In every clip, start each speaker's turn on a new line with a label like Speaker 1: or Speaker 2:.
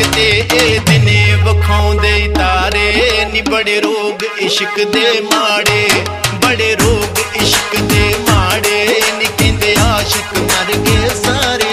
Speaker 1: ते ए दिने वखाउंदे तारे नी बड़े रोग इश्क दे माड़े, बड़े रोग इश्क दे माड़े नी कहंदे आशिक मर गए सारे।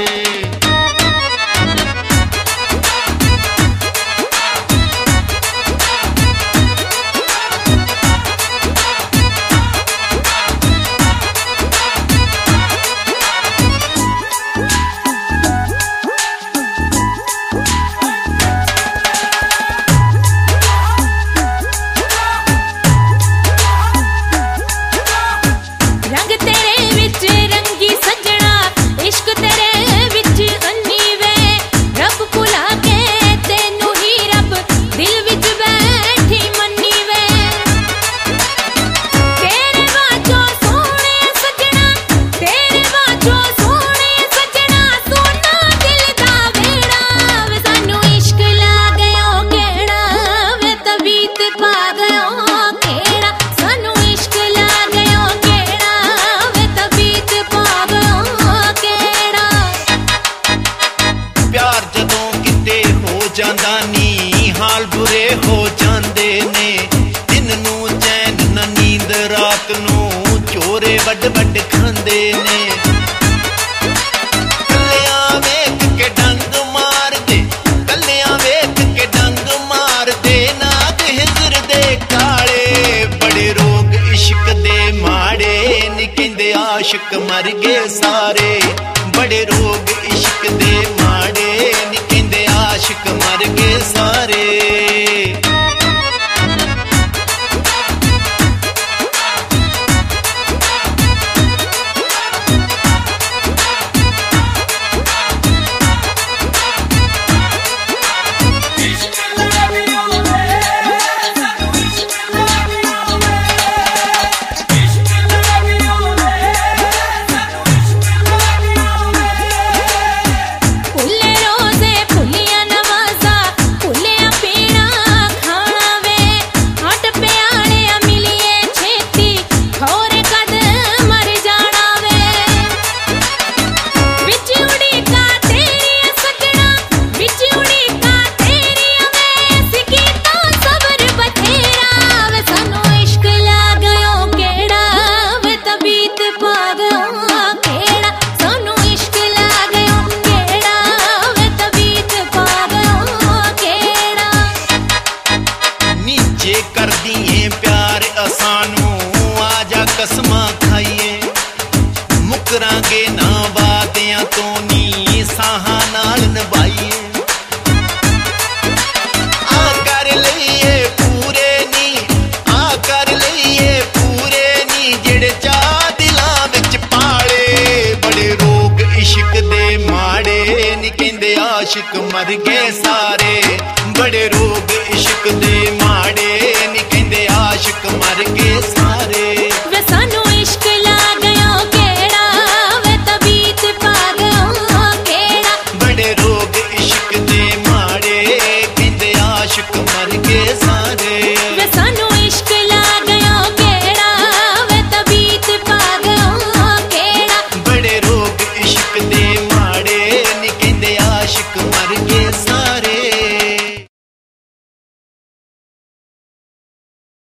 Speaker 1: हाल बुरे हो जांदे ने, दिन नू चैन न नींद रात नू चोरे वड वड खांदे ने। कलियां वेख के डंग मार दे, कलियां वेख के डंग मार दे, नाग हिजर दे काले बड़े रोग इश्क दे माड़े नी कहंदे आशिक मर गए सारे, बड़े रोग इश्क दे माड़े नी कहंदे आशिक मर गए सारे। कर दिए प्यार असानू आजा कसमा खाइए, मुकरांगे ना वादियां तो नी साहां नाल निभाइए। आ कर लईए पूरे नी, आ कर लईए पूरे नी, जेड़े चा दिलां विच पाले बड़े रोग इश्क दे माड़े नी कहंदे आशिक मर गए सारे, बड़े रोग इश्क दे माड़े नी कहंदे आशिक मर गए सारे।